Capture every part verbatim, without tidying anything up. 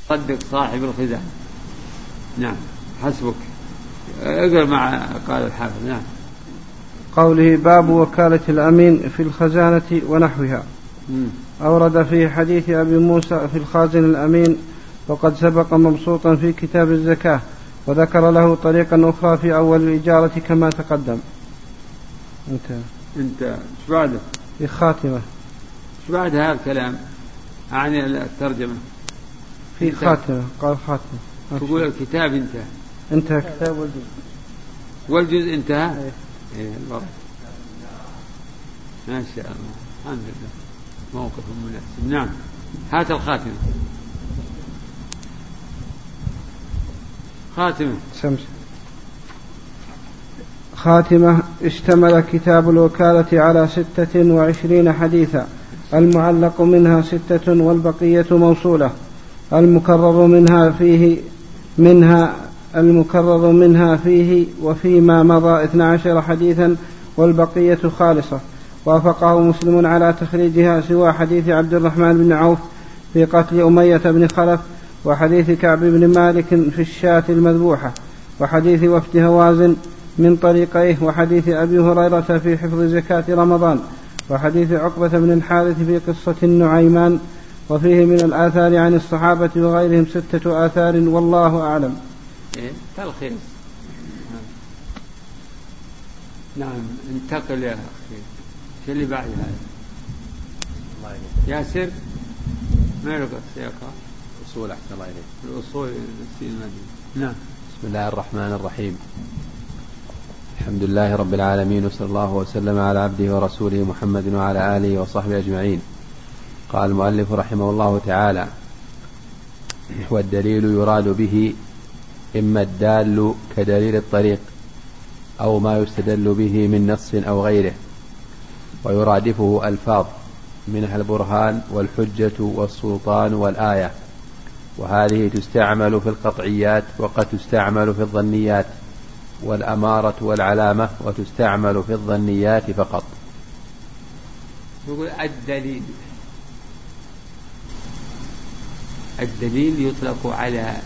صدق صاحب الخزانة. نعم حسبك. اقرأ مع قال الحافظ. نعم. قوله باب وكالة الأمين في الخزانة ونحوها. م. أورد في حديث أبي موسى في الخازن الأمين وقد سبق مبسوطا في كتاب الزكاة، وذكر له طريقا أخرى في أول الإجارة كما تقدم. انت انت ايش بعده؟ في خاتمة. ايش بعد هذا الكلام عن الترجمة؟ في خاتمة. قال خاتمة. تقول الكتاب انتهى. انتهى كتاب والجزء. والجزء انتهى. ايه, إيه ما شاء الله. الحمد لله. موقف مناسب. نعم. هات الخاتمة. خاتمة. سمس. خاتمة. اشتمل كتاب الوكالة على ستة وعشرين حديثا، المعلق منها ستة والبقية موصولة. المكرر منها فيه منها المكرر منها فيه وفيما مضى اثنا عشر حديثا والبقية خالصة. وافقه مسلم على تخريجها سوى حديث عبد الرحمن بن عوف في قتل أمية بن خلف، وحديث كعب بن مالك في الشاة المذبوحة، وحديث وفد هوازن من طريقيه، وحديث أبي هريرة في حفظ زكاة رمضان، وحديث عقبة بن الحارث في قصة النعيمان. وفيه من الآثار عن الصحابة وغيرهم ستة آثار والله أعلم. إيه؟ تلخيص. نعم. انتقل يا أخي. شو اللي بعد هذا؟ ياسر ما لك السياقة؟ أصول أحسن الله إليك. الأصول المدينة. نعم. بسم الله الرحمن الرحيم. الحمد لله رب العالمين، وصلى الله وسلم على عبده ورسوله محمد وعلى آله وصحبه أجمعين. قال المؤلف رحمه الله تعالى: والدليل يراد به إما الدال كدليل الطريق أو ما يستدل به من نص أو غيره، ويرادفه ألفاظ منها البرهان والحجة والسلطان والآية، وهذه تستعمل في القطعيات وقد تستعمل في الظنيات، والأمارة والعلامة وتستعمل في الظنيات فقط. يقول الدليل الدليل يطلق على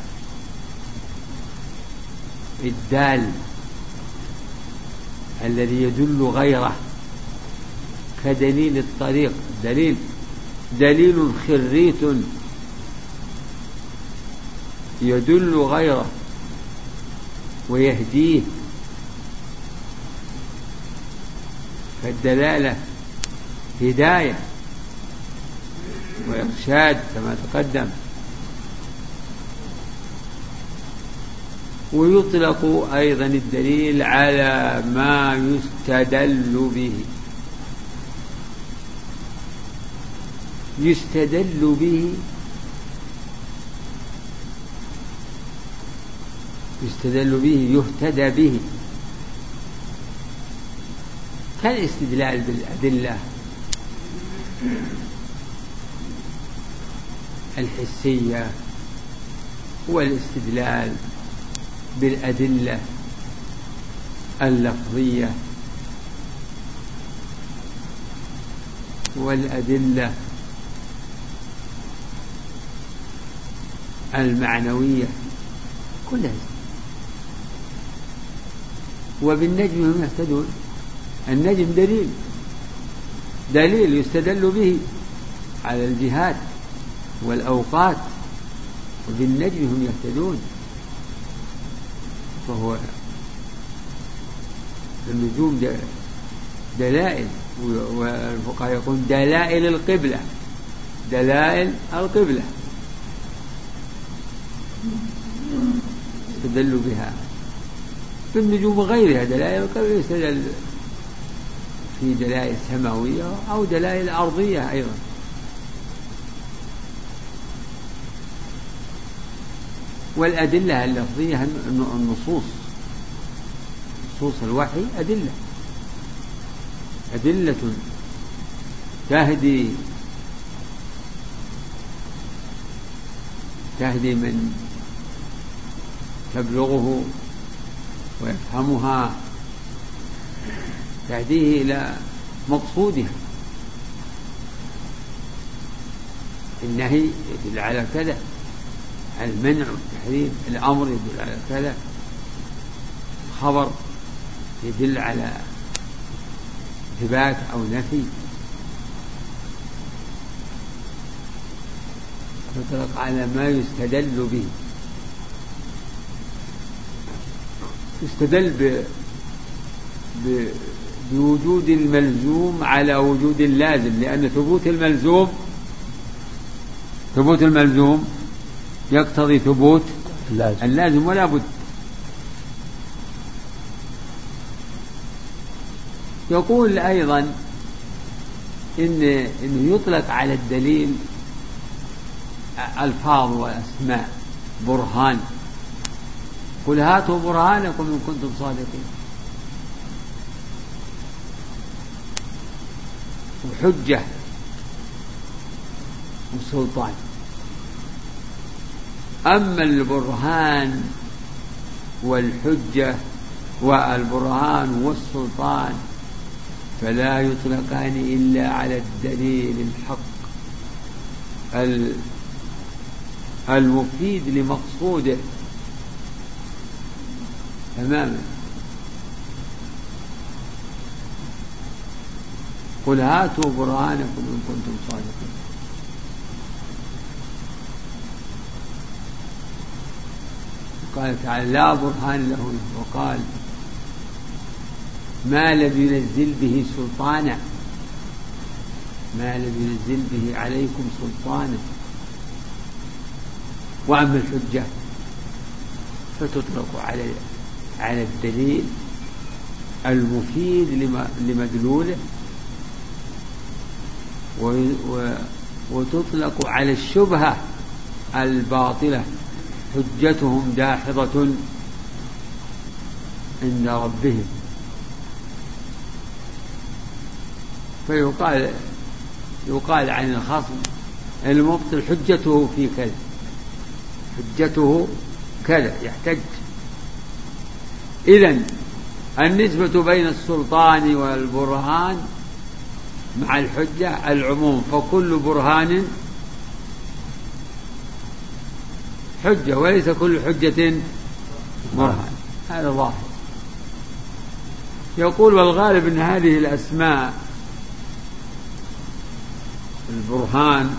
الدال الذي يدل غيره كدليل الطريق. دليل دليل خريت يدل غيره ويهديه، فالدلالة هداية وإرشاد كما تقدم. ويطلق أيضا الدليل على ما يستدل به. يستدل به يستدل به يهتدى به، كالاستدلال بالأدلة الحسية والاستدلال بالأدلة اللفظية والأدلة المعنوية كلها. وبالنجم هم يهتدون. النجم دليل دليل يستدل به على الجهات والأوقات، وبالنجم هم يهتدون. فهو النجوم دلائل، والفقهاء يقولون دلائل القبلة. دلائل القبلة يستدل بها. في النجوم وغيرها دلائل القبلة يستدل في دلائل سماوية أو دلائل أرضية أيضا. والأدلة اللفظية النصوص، نصوص الوحي أدلة أدلة تهدي تهدي من تبلغه ويفهمها، تهديه إلى مقصودها. النهي يدل على كذا، المنع والتحريم، الأمر يدل على كذا، خبر يدل على إثبات أو نفي. يطلق على ما يستدل به، يستدل ب... ب... بوجود الملزوم على وجود اللازم، لأن ثبوت الملزوم ثبوت الملزوم يقتضي ثبوت اللازم, اللازم ولا بد. يقول أيضا إن إنه يطلق على الدليل ألفاظ وأسماء، برهان، قل هاتوا برهانكم إن كنتم صادقين، وحجة وسلطان. أما البرهان والحجة والبرهان والسلطان فلا يطلقان إلا على الدليل الحق المفيد لمقصوده تماما. قل هاتوا برهانكم إن كنتم صادقين. قال تعالى لا برهان له، وقال ما لم ينزل به سلطانا، ما لم ينزل به عليكم سلطانا. وأما الحجة فتطلق على على الدليل المفيد لمدلوله، وتطلق على الشبهة الباطلة، حجتهم داحضة عند ربهم. فيقال يقال عن الخصم المبطل حجته في كذا، حجته كذا، يحتج. إذن النسبة بين السلطان والبرهان مع الحجة العموم، فكل برهان حجة وليس كل حجة برهان، هذا ظاهر. يقول والغالب أن هذه الأسماء البرهان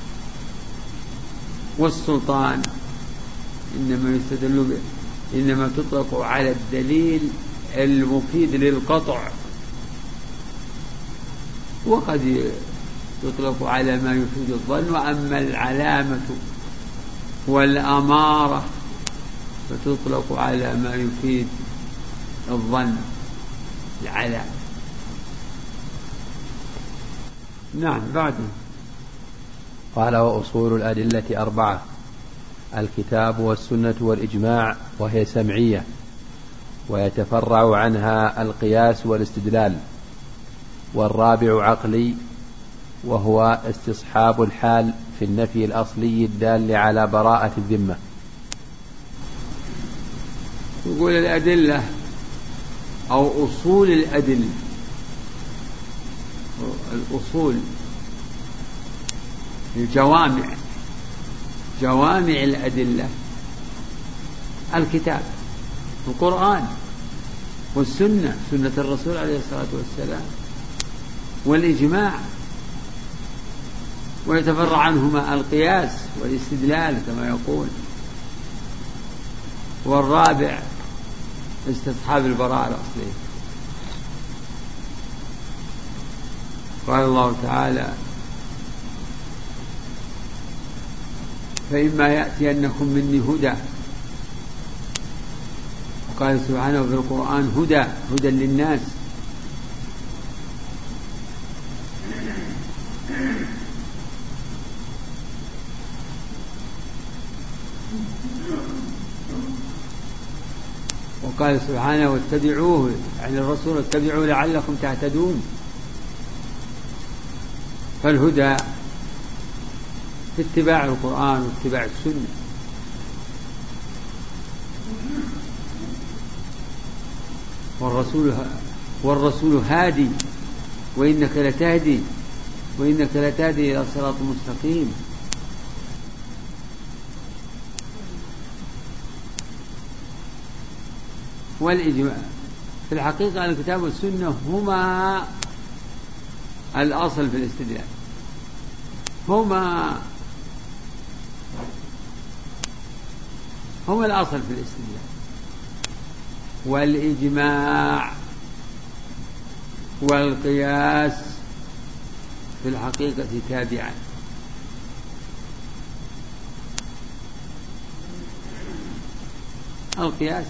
والسلطان إنما يستدل به، إنما تطلق على الدليل المفيد للقطع، وقد يطلق على ما يفيد الظن. وأما العلامة والأمارة فتطلق على ما يفيد الظن، العلامة. نعم. بعد قال وأصول الأدلة أربعة: الكتاب والسنة والإجماع، وهي سمعية، ويتفرع عنها القياس والاستدلال. والرابع عقلي، وهو استصحاب الحال في النفي الأصلي الدال على براءة الذمة. يقول الأدلة أو أصول الأدلة، الأصول الجوامع، جوامع الأدلة الكتاب القرآن والسنة، سنة الرسول عليه الصلاة والسلام، والإجماع، ويتفرع عنهما القياس والاستدلال كما يقول. والرابع استصحاب البراءة الأصلية. قال الله تعالى فإما يأتينكم مني هدى، وقال سبحانه في القرآن هدى هدى للناس. وقال سبحانه واتبعوه، يعني الرسول اتبعوه لعلكم تهتدون. فالهدى في اتباع القرآن واتباع السنة. والرسول والرسول هادي وإنك لتهدي وإنك لتهدي إلى صراط مستقيم. والإجماع. في الحقيقة الكتاب والسنة هما الأصل في الاستدلال، هما هما الأصل في الاستدلال، والإجماع والقياس في الحقيقة تابعان. القياس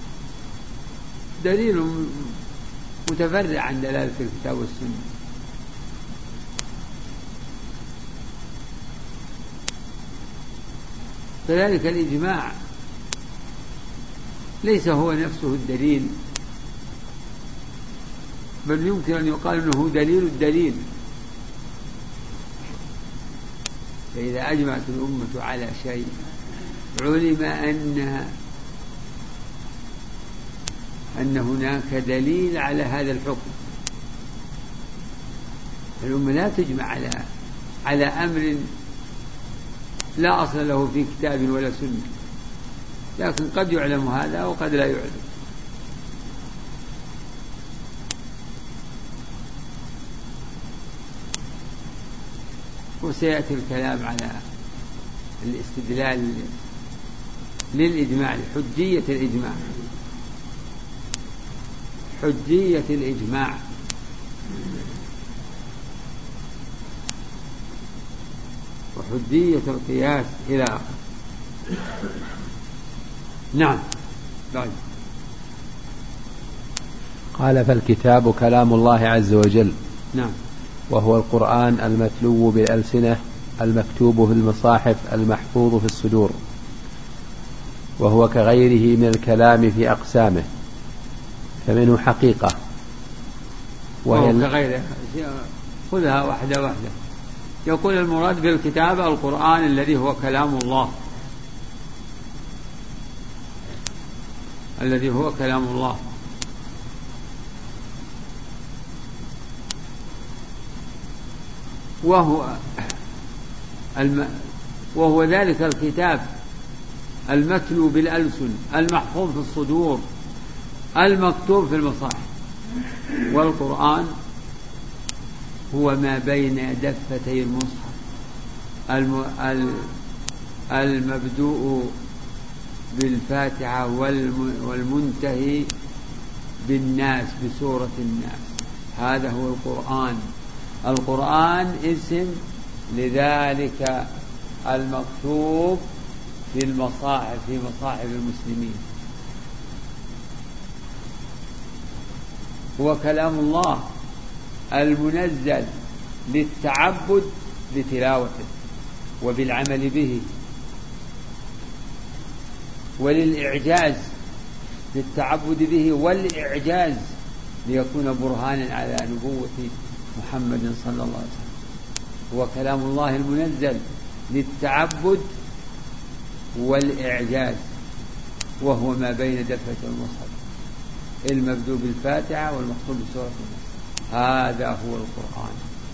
دليل متفرع عن دلالة الكتاب والسنة، كذلك الإجماع ليس هو نفسه الدليل، بل يمكن أن يقال أنه دليل الدليل. فإذا أجمعت الأمة على شيء علم أن أن هناك دليل على هذا الحكم. الأمة لا تجمع على على أمر لا أصل له في كتاب ولا سنة، لكن قد يعلم هذا وقد لا يعلم. وسيأتي الكلام على الاستدلال للإجماع، حجية الإجماع، حجية الإجماع. وحجية القياس إلى آخره. نعم. بعد. قال: فالكتاب كلام الله عز وجل. نعم. وهو القرآن المتلو بالألسنة المكتوب في المصاحف المحفوظ في الصدور، وهو كغيره من الكلام في أقسامه، فمنه حقيقة وهو كغيره. خذها واحدة واحدة. يقول المراد بالكتاب القرآن الذي هو كلام الله، الذي هو كلام الله. وهو الم... وهو ذلك الكتاب المتلو بالألسن المحفوظ في الصدور المكتوب في المصاحف. والقرآن هو ما بين دفتي المصحف الم... المبدوء بالفاتحة والم... والمنتهي بالناس بسورة الناس. هذا هو القرآن. القرآن اسم لذلك المكتوب في المصاحف في مصاحف المسلمين. هو كلام الله المنزل للتعبد بتلاوته وبالعمل به، وللإعجاز للتعبد به والإعجاز ليكون برهانا على نبوة محمد صلى الله عليه وسلم. هو كلام الله المنزل للتعبد والإعجاز، وهو ما بين دفتي المصحف المبدوء بالفاتحة والمختوم بسورة الناس. هذا هو القرآن،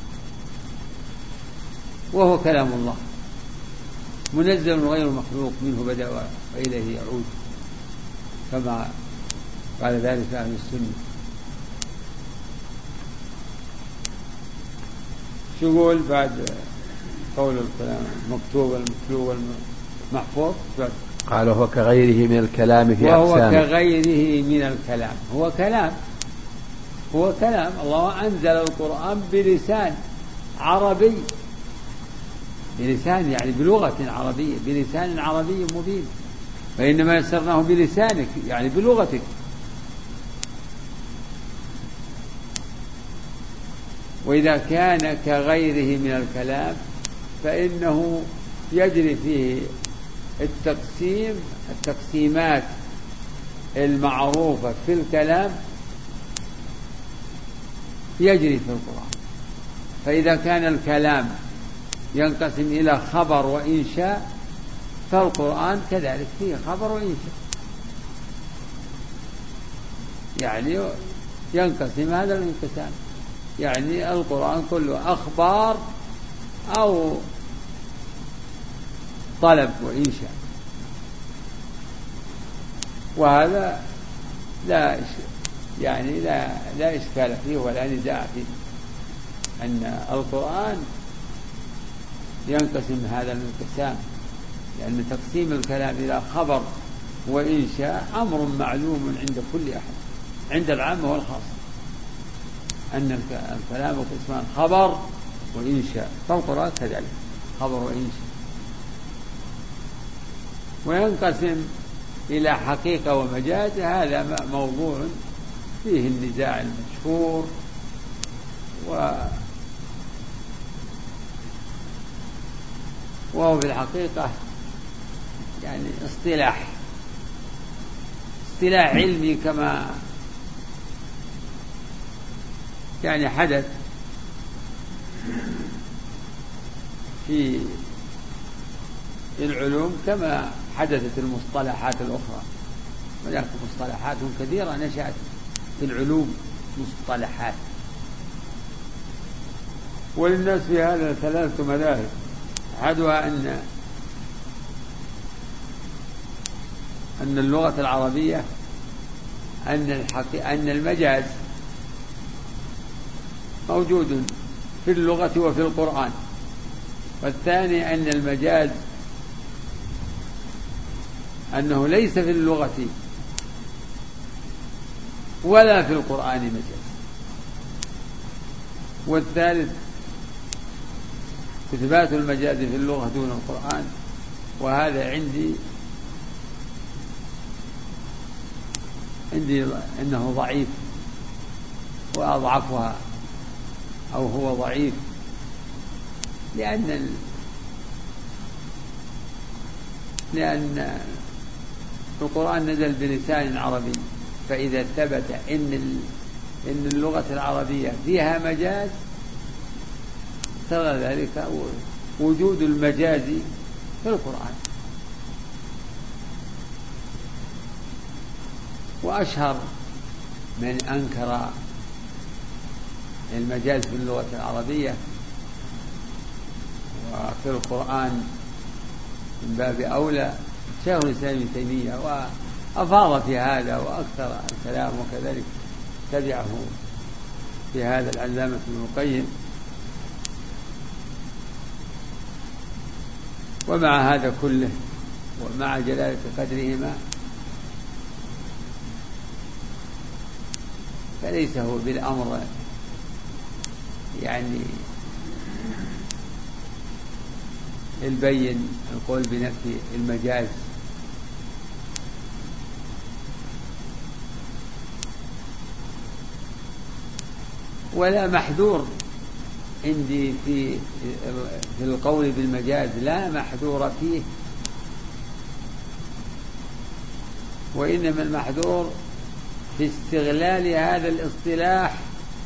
وهو كلام الله منزل غير مخلوق، منه بدأ وإليه يعود، كما قال ذلك أهل السنة. شو يقول بعد قول الكلام المكتوب والمتلو والمحفوظ؟ قال: هو كغيره من الكلام في أقسامه. وهو كغيره من الكلام. هو كلام، هو كلام. الله أنزل القرآن بلسان عربي، بلسان يعني بلغة عربية، بلسان عربي مبين. فإنما يسرناه بلسانك يعني بلغتك. وإذا كان كغيره من الكلام فإنه يجري فيه التقسيم التقسيمات المعروفة في الكلام يجري في القرآن. فإذا كان الكلام ينقسم إلى خبر وإنشاء، فالقرآن كذلك فيه خبر وإنشاء، يعني ينقسم هذا الانقسام. يعني القرآن كله أخبار أو طلب وإنشاء. وهذا لا يعني لا لا إشكال فيه ولا نزاع فيه، أن القرآن ينقسم هذا الانقسام، لأن تقسيم الكلام إلى خبر وإنشاء أمر معلوم عند كل أحد، عند العامة والخاصة، أن الكلام قسمان خبر وإنشاء، فالقرآن كذلك خبر وإنشاء. وينقسم إلى حقيقة ومجاز، هذا موضوع فيه النزاع المشهور، و وهو في الحقيقة يعني اصطلاح اصطلاح علمي، كما يعني حدث في العلوم كما حدثت المصطلحات الأخرى. هناك مصطلحات كثيرة نشأت في العلوم، مصطلحات. وللناس في هذا ثلاثة مذاهب، أحدها أن أن اللغة العربية أن الحقيقة أن المجاز موجود في اللغة وفي القرآن. والثاني أن المجاز أنه ليس في اللغة ولا في القرآن مجاز. والثالث إثبات المجاز في اللغة دون القرآن، وهذا عندي عندي أنه ضعيف وأضعفها، أو هو ضعيف، لأن لأن القرآن نزل بلسان عربي، فإذا ثبت إن إن اللغة العربية فيها مجاز ترى ذلك وجود المجاز في القرآن. وأشهر من أنكر المجاز في اللغة العربية وفي القرآن من باب أولى شيخ الإسلام ابن تيمية، وأفاض في هذا وأكثر الكلام، وكذلك تبعه في هذا العلامة ابن القيم. ومع هذا كله ومع جلالة قدرهما فليس هو بالأمر يعني البين القول بنفي المجاز، ولا محذور عندي في في القول بالمجاز، لا محذور فيه، وإنما المحذور في استغلال هذا الاصطلاح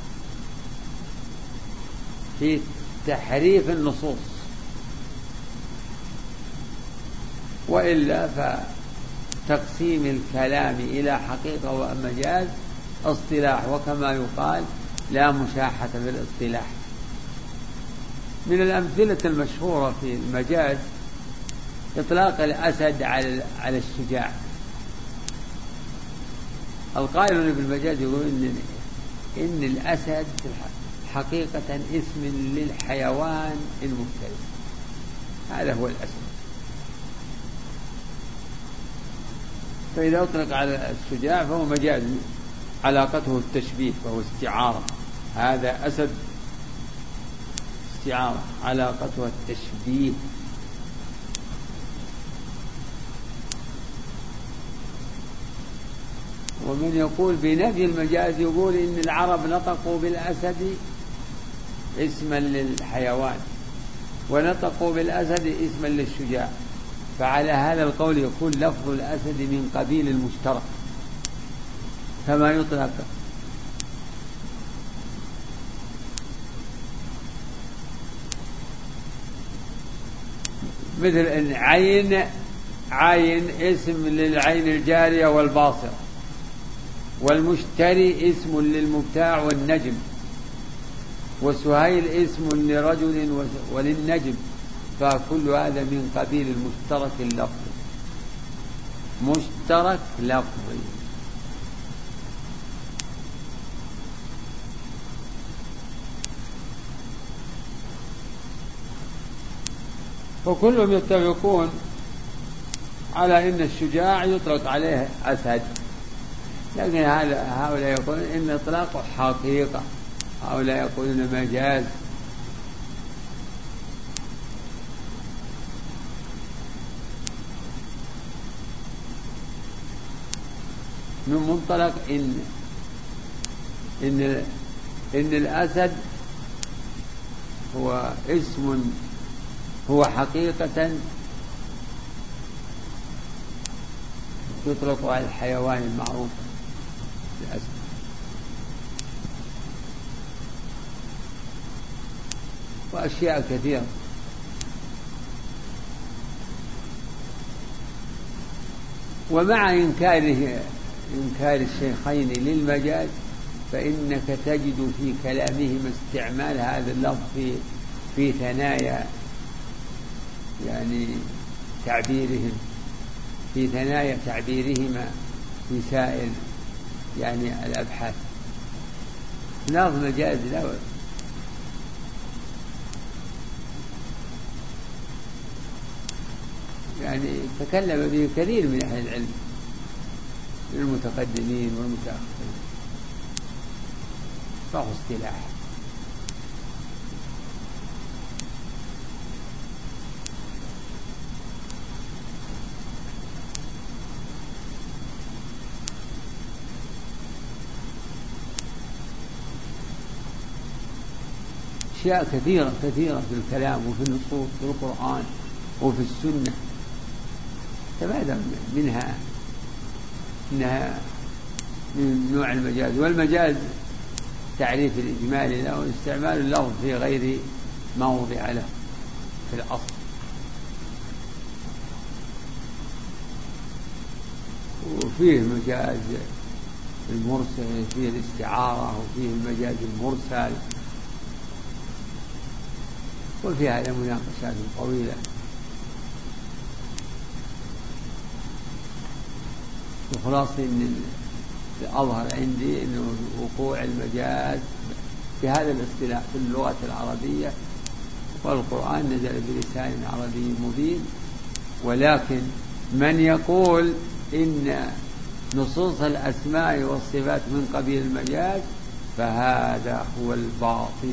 في تحريف النصوص، وإلا فتقسيم الكلام إلى حقيقة ومجاز اصطلاح، وكما يقال لا مشاحة في الاصطلاح. من الأمثلة المشهورة في المجاز إطلاق الأسد على على الشجاع. القائل بالمجاز يقول إن إن الأسد حقيقة اسم للحيوان المفترس، هذا هو الأسد. فإذا أطلق على الشجاع فهو مجاز، علاقته التشبيه فهو استعارة، هذا أسد استعارة علاقته التشبيه. ومن يقول بنفي المجاز يقول إن العرب نطقوا بالأسد اسما للحيوان ونطقوا بالأسد اسما للشجاع، فعلى هذا القول يكون لفظ الأسد من قبيل المشترك، كما يطلق مثل أن عين عين اسم للعين الجارية والباصرة، والمشتري اسم للمبتاع والنجم، وسهيل اسم لرجل وللنجم، فكل هذا من قبيل المشترك اللفظي، مشترك لفظي. وكلهم يتفقون على أن الشجاع يطلق عليه أسد، لكن هؤلاء يقولون إن إطلاقه حقيقة، هؤلاء يقولون مجاز. من منطلق إن إن إن الأسد هو اسم، هو حقيقة يطلق على الحيوان المعروف الأسد. وأشياء كثيرة. ومع إنكاره إنكار الشيخين للمجاز، فإنك تجد في كلامهم استعمال هذا اللفظ في في ثنايا يعني تعبيرهم، في ثنايا تعبيرهما في سائر يعني الأبحاث. لفظ مجاز لا يعني تكلم به كثير من أهل العلم، المتقدمين والمتأخرين، فهو اصطلاح. أشياء كثيرة كثيرة في الكلام وفي النصوص في القرآن وفي السنة تبادر منها إنها من نوع المجاز. والمجاز تعريف الإجمالي له استعمال اللفظ في غير موضع له في الأصل. وفيه مجاز المرسل، فيه الاستعارة، وفيه المجاز المرسل، وفي هذا مناقشات طويلة. وخلاص إن الأظهر عندي إنه وقوع المجاز بهذا الاصطلاح في اللغة العربية، والقرآن نزل بلسان عربي مبين. ولكن من يقول إن نصوص الأسماء والصفات من قبيل المجاز فهذا هو الباطل.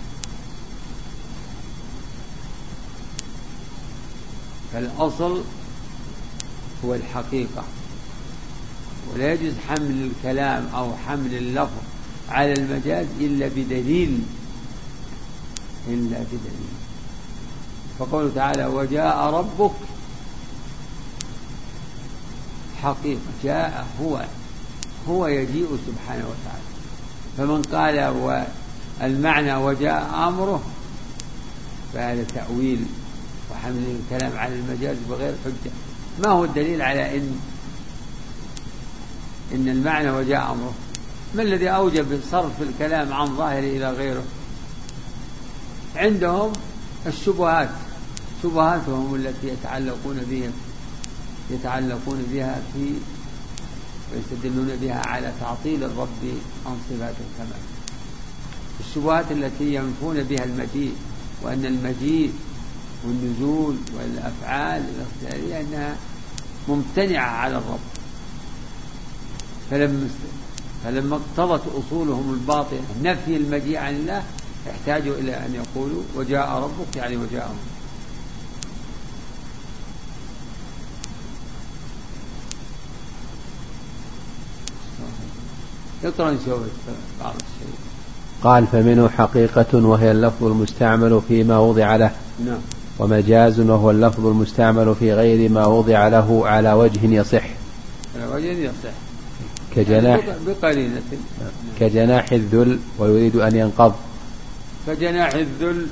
فالأصل هو الحقيقة، ولا يجوز حمل الكلام أو حمل اللفظ على المجاز إلا بدليل إلا بدليل. فقوله تعالى وجاء ربك حقيقة، جاء هو هو يجيء سبحانه وتعالى. فمن قال والمعنى وجاء أمره فهذا تأويل وحمل الكلام على المجاز بغير حجة. ما هو الدليل على إن إن المعنى وجاء أمره؟ ما الذي أوجب صرف الكلام عن ظاهره إلى غيره؟ عندهم الشبهات، شبهاتهم التي يتعلقون بها يتعلقون بها في ويستدلون بها على تعطيل الرب عن صفات الكمال. الشبهات التي ينفون بها المجيء، وأن المجيء والنزول والأفعال الاختيارية أنها ممتنعة على الرب. فلما فلما اقتضت أصولهم الباطنة نفي المجيء عن الله احتاجوا إلى أن يقولوا وجاء ربك يعني وجاء أمره. يقرأ نشوف بعض الشيء. قال فمنه حقيقة وهي اللفظ المستعمل فيما وضع له. نعم. ومجاز وهو اللفظ المستعمل في غير ما وضع له على وجه يصح. على وجه يصح. كجناح بقرينة. كجناح الذل ويريد أن ينقض. كجناح الذل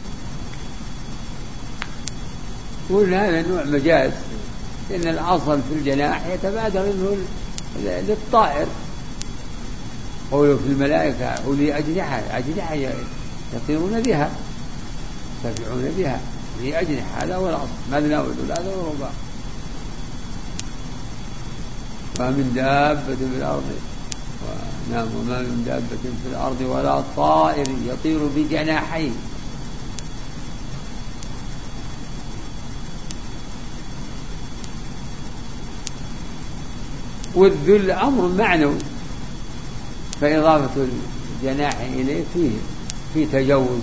قول هذا نوع مجاز، إن الأصل في الجناح يتبادر منه للطائر. قولوا في الملائكة أولي أجنحة، أجنحة يطيرون بها يرتفعون بها لي أجنحة، هذا هو الأصل، مثنى وثلاث ورباع. ما من دابة في الأرض نعم وما من دابة في الأرض ولا طائر يطير بجناحيه والذل أمر معنوي، فإضافة الجناح إليه فيه في تجوز.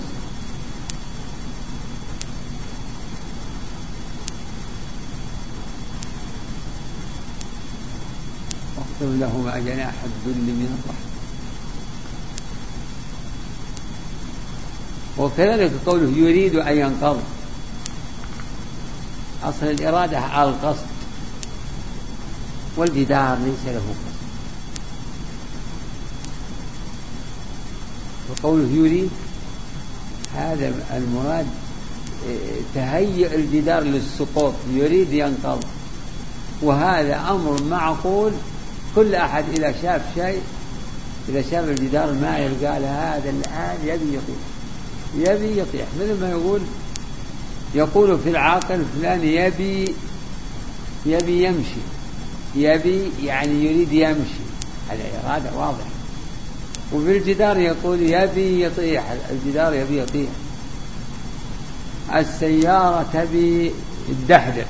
واخفض لهما جناح الذل من الرحمة. وكذلك قوله يريد أن ينقض، أصل الإرادة على القصد، والجدار ليس له قصد. وقوله يريد هذا المراد تهيئ الجدار للسقوط، يريد ينقض، وهذا أمر معقول. كل أحد إذا شاف شيء، إذا شاف الجدار ما يلقى له هذا الآن يبي يطيح، يبي يطيح. مثل ما يقول يقول في العاقل فلان يبي يبي يمشي، يبي يعني يريد يمشي، هذا إرادة واضحة. وفي الجدار يقول يبي يطيح، الجدار يبي يطيح. السيارة تبي الدحدح،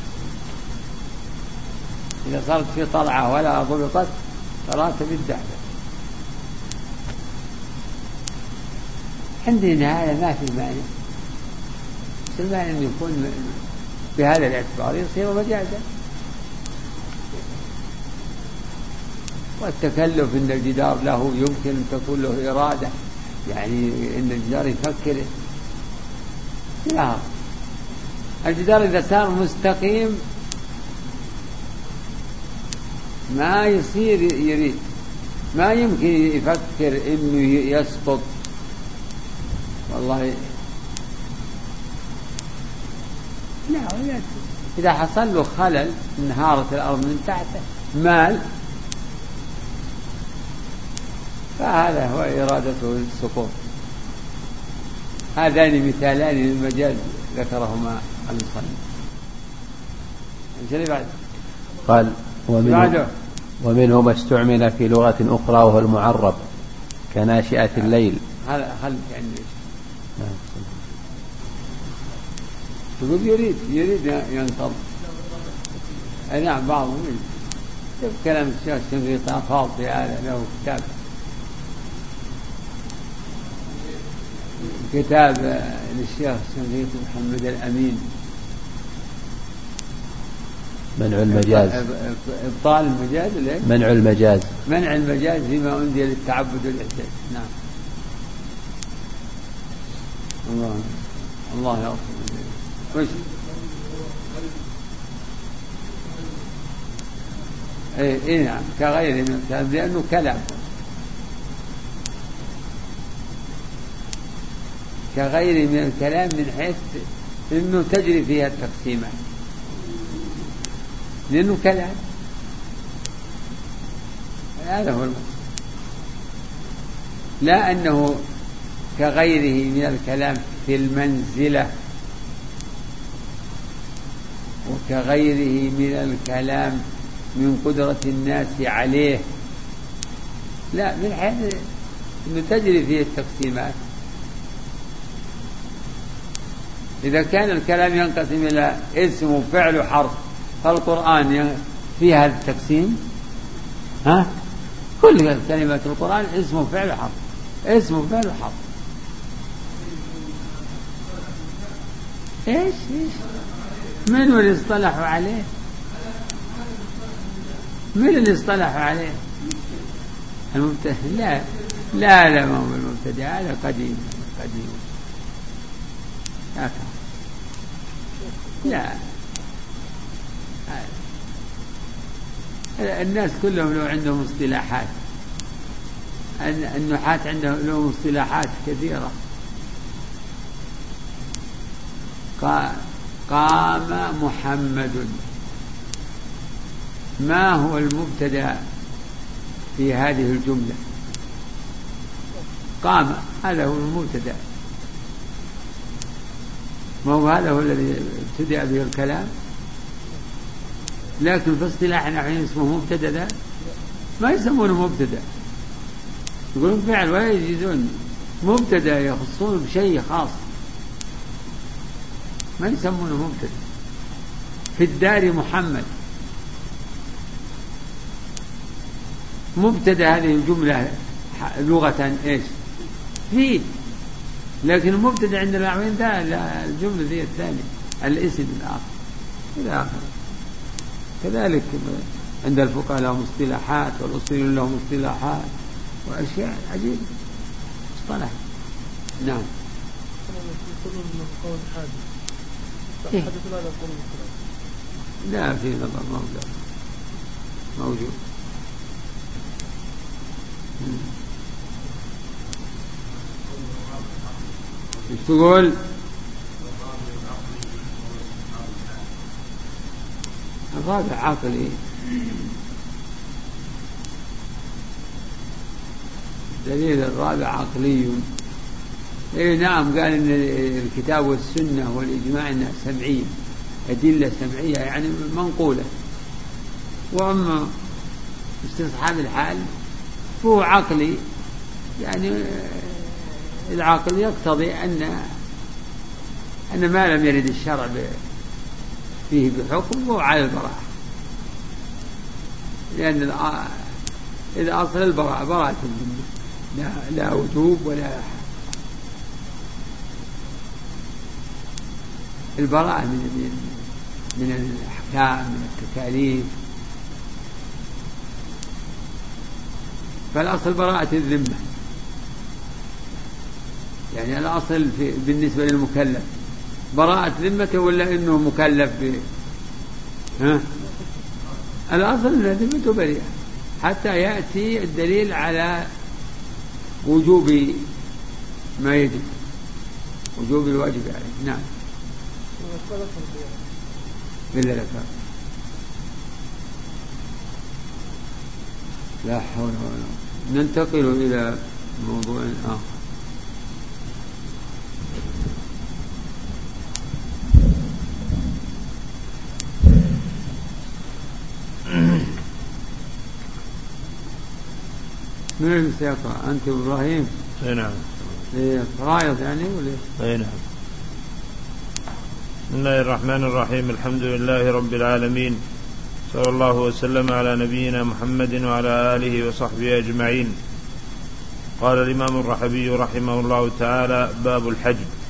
إذا صارت في طلعة ولا ضبطت صارت تبي الدحدح. عندنا هذا ما في مانع، المانع أن يكون بهذا الاعتبار يصير مجازا. والتكلف إن الجدار له يمكن أن تكون له إرادة، يعني إن الجدار يفكر. لا، الجدار إذا صار مستقيم ما يصير يريد، ما يمكن يفكر إنه يسقط. والله لا، إذا حصل له خلل انهارت الأرض من تحته مال، فهذا هو إرادته السقوط. هذان مثالان للمجاز ذكرهما المصنف. بعد قال ومنه, ومنه ما استعمل في لغة أخرى وهو المعرب كناشئة الليل. هذا خلف عندي تقول يريد يريد ينقض. أي نعم، بعضهم شوف كلام الشيخ الشنقيطي فاضي، هذا له كتاب كتاب للشيخ الشنقيطي محمد الأمين، منع المجاز، إبطال المجاز، منع المجاز، منع المجاز فيما أنزل للتعبد والإحساس. نعم. الله الله يغفر. وش ايه إيه نعم، كغيره من الكلام، لأنه كلام كغيره من الكلام من حيث انه تجري فيها التقسيمات، لأنه كلام. هذا هو المقصود، لا أنه كغيره من الكلام في المنزلة، وكغيره من الكلام من قدرة الناس عليه، لا، من حيث أنه تجري فيه التقسيمات. إذا كان الكلام ينقسم إلى اسم وفعل وحرف، فالقرآن في هذا التقسيم. ها؟ كل كلمات القرآن اسم وفعل وحرف، اسم وفعل وحرف. ايش ايش من اللي اصطلحوا عليه؟ من اللي اصطلحوا عليه؟ المبتدع؟ لا لا لا، ما هو المبتدع، هذا قديم قديم. لا، الناس كلهم لو عندهم اصطلاحات، النحاة عندهم لهم اصطلاحات كثيرة. قام محمد، ما هو المبتدأ في هذه الجملة؟ قام، هذا هو المبتدأ، ما هو هذا هو الذي ابتدأ به الكلام. لكن في اصطلاح نحن اسمه مبتدأ، ذا ما يسمونه مبتدأ، يقولون فعل ولا يجيزون مبتدأ، يخصون بشيء خاص، ما يسمونه مبتدأ. في الدار محمد، مبتدأ هذه الجملة لغة إيش فيه، لكن المبتدأ عند النحويين ده الجملة ذي الثانية الاسم الآخر إلى آخر. كذلك عند الفقهاء لهم اصطلاحات والأصوليون لهم اصطلاحات وأشياء عجيبة اصطلاح. نعم. إيه؟ لا في نظر موجود موجود. ايش تقول؟ الرابع عقلي. دليل الرابع عقلي. إيه نعم، قال إن الكتاب والسنة والإجماع إنها سمعية، أدلة سمعية يعني منقولة. وأما استصحاب الحال فهو عقلي، يعني العقل يقتضي أن أن ما لم يرد الشرع فيه بحكم هو على البراءة، لأن إذا أصل البراءة براءة لا, لا وجوب ولا البراءة من من الأحكام من التكاليف. فالأصل براءة الذمة، يعني الأصل في بالنسبة للمكلف براءة ذمته ولا إنه مكلف ب... ها؟ الأصل أن ذمته بريئة حتى يأتي الدليل على وجوب ما يجب، وجوب الواجب عليه. نعم. بالله لك لا حول ولا قوة. ننتقل إلى موضوع آخر. من اللي سيقرأ؟ أنت إبراهيم؟ أي نعم. إيه فرايض يعني ولا؟ أي نعم. بسم الله الرحمن الرحيم. الحمد لله رب العالمين، صلى الله وسلم على نبينا محمد وعلى آله وصحبه أجمعين. قال الإمام الرحبي رحمه الله تعالى: باب الحجب.